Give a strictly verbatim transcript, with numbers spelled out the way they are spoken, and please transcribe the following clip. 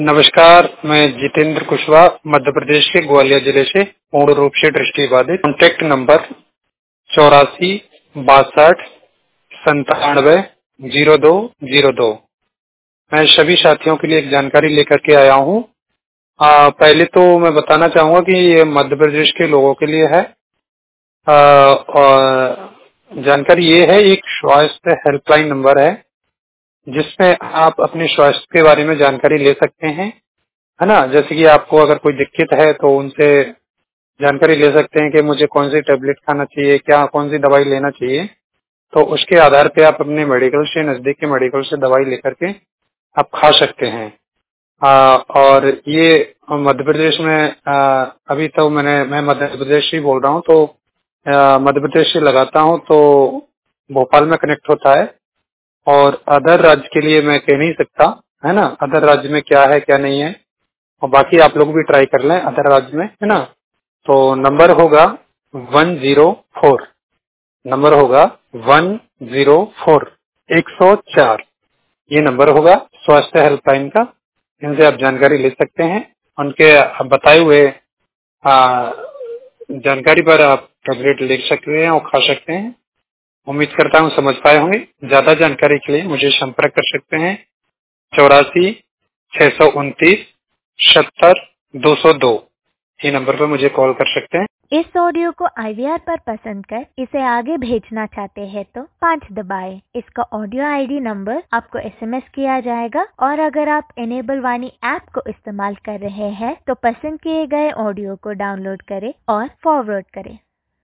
नमस्कार, मैं जितेंद्र कुशवाहा मध्य प्रदेश के ग्वालियर जिले से पूर्ण रूप से दृष्टिबाधित। कॉन्टैक्ट नंबर चौरासी बासठ संतानवे जीरो दो जीरो दो। मैं सभी साथियों के लिए एक जानकारी लेकर के आया हूँ। आ, पहले तो मैं बताना चाहूंगा कि ये मध्य प्रदेश के लोगों के लिए है। आ, और जानकारी ये है, एक स्वास्थ्य हेल्पलाइन नंबर है जिसमें आप अपने स्वास्थ्य के बारे में जानकारी ले सकते हैं, है ना। जैसे कि आपको अगर कोई दिक्कत है तो उनसे जानकारी ले सकते हैं कि मुझे कौन सी टेबलेट खाना चाहिए, क्या कौन सी दवाई लेना चाहिए। तो उसके आधार पे आप अपने मेडिकल से, नजदीक के मेडिकल से दवाई लेकर के आप खा सकते हैं। आ, और ये मध्य प्रदेश में आ, अभी तो मैंने मैं मध्य प्रदेश से ही बोल रहा हूँ, तो आ, मध्य प्रदेश से लगाता हूँ तो भोपाल में कनेक्ट होता है। और अदर राज्य के लिए मैं कह नहीं सकता, है ना, अदर राज्य में क्या है क्या नहीं है। और बाकी आप लोग भी ट्राई कर लें अदर राज्य में, है ना। तो नंबर होगा वन जीरो फोर, नंबर होगा वन जीरो फोर, एक सौ चार। ये नंबर होगा स्वास्थ्य हेल्पलाइन का। इनसे आप जानकारी ले सकते हैं। उनके बताए हुए आ, जानकारी पर आप टेबलेट ले सकते हैं और खा सकते हैं। उम्मीद करता हूँ समझ पाए होंगे। ज्यादा जानकारी के लिए मुझे संपर्क कर सकते हैं चौरासी छह सौ उनतीस सत्तर दो सौ दो। ये नंबर पर मुझे कॉल कर सकते हैं। इस ऑडियो को आई वी आर पर पसंद कर इसे आगे भेजना चाहते हैं तो पाँच दबाएं। इसका ऑडियो आई डी नंबर आपको एस एम एस किया जाएगा। और अगर आप इनेबल वाणी ऐप को इस्तेमाल कर रहे हैं तो पसंद किए गए ऑडियो को डाउनलोड करें और फॉरवर्ड करें।